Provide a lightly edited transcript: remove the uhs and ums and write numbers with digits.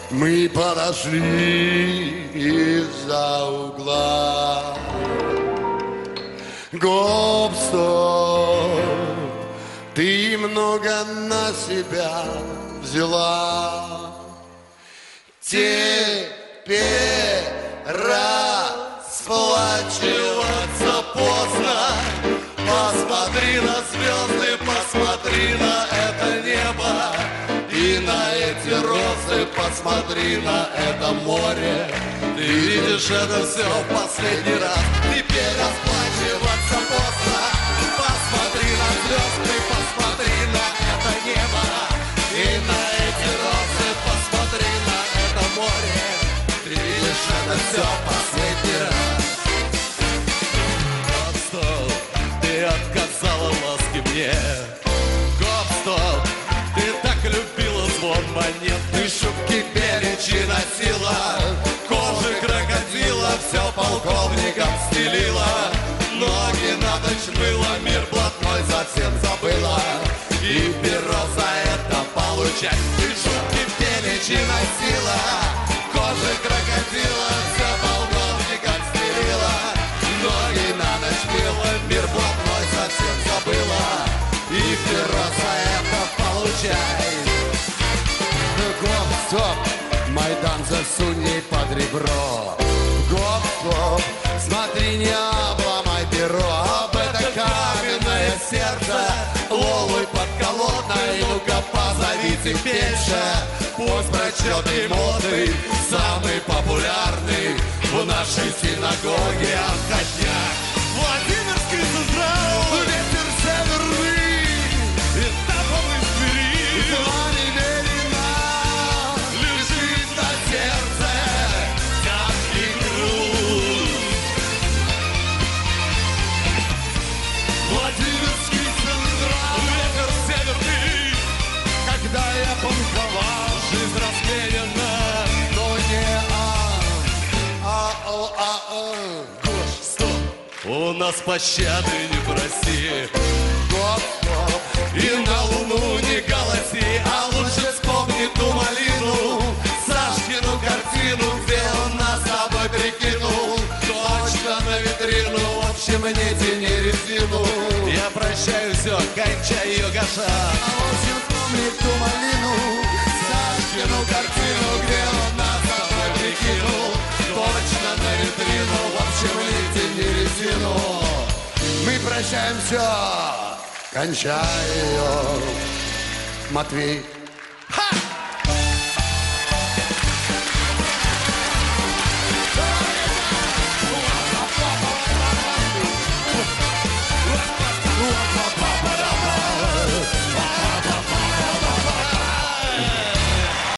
Мы подошли из-за угла. Гоп-стоп, ты много на себя взяла. Теперь расплачиваться поздно. Посмотри на звезды, посмотри на это небо. И на эти розы, посмотри на это море. Ты видишь это все в последний раз. Теперь расплачиваться поздно. Посмотри на звезды, посмотри на это небо. И на эти розы, посмотри на это море. Ты видишь это все в последний раз. Гоп-стоп, ты отказала ласки мне. Гоп-стоп, ты так любила звон монет. Ты шубки перечи носила, кожи крокодила, все полковникам стелила. Ноги на ночь мыла, мир блатной совсем забыла. И перо за это получать. Ты шубки перечи носила, кожи крокодила, все полковникам стелила. Ноги на ночь мыла, мир блатной совсем забыла. И перо за это получай. Гоп-стоп, Майдан засунь ей под ребро. Гоп-стоп, смотри, не обломай перо. Об это каменное сердце Лолой подколотной. Ну-ка позовите Пельша, пусть прочетой моды самый популярный в нашей синагоге отходняк. Владимирский централ, ветер северный, этапом из Твери. Звони Верина, лежит на сердце тяжкий груз. Владимирский централ, ветер северный. Когда я панковал, жизнь разменена, но не Гош, стоп. У нас пощады не проси. Гоп-стоп, и на луну не голоси. А лучше вспомни ту малину, Сашкину картину, где он нас с тобой прикинул. Точно на витрину, в общем, не тяни резину. Я прощаю все, кончай ее гаша. А лучше вспомни ту малину, Сашкину картину, где он нас с тобой прикинул. Точно на витрину, в общем, не тяни резину. Мы прощаем все, кончай ее, Матвей.